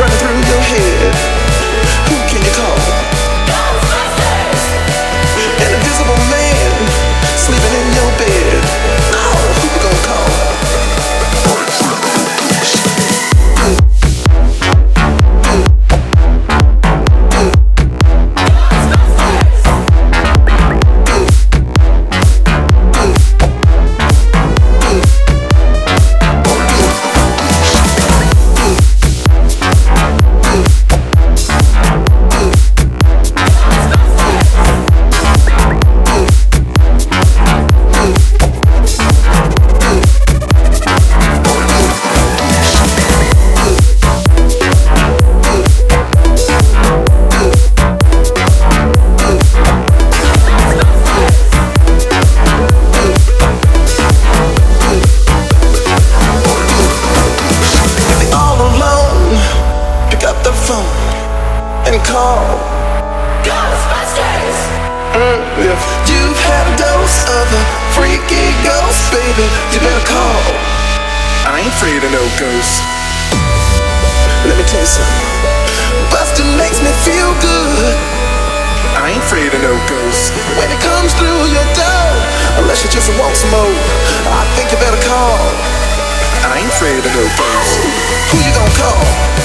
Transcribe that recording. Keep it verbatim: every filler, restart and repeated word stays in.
running through your head. Who can you call? Ghostbusters! An invisible man sleeping in your bed. Oh, who you gonna call? And call Ghostbusters. Mm, if you've had a dose of a freaky ghost, baby, you better call. I ain't afraid of no ghosts. Let me tell you something. Buster makes me feel good. I ain't afraid of no ghosts. When it comes through your door, unless you just want some more, I think you better call. I ain't afraid of no ghosts. Who you gonna call?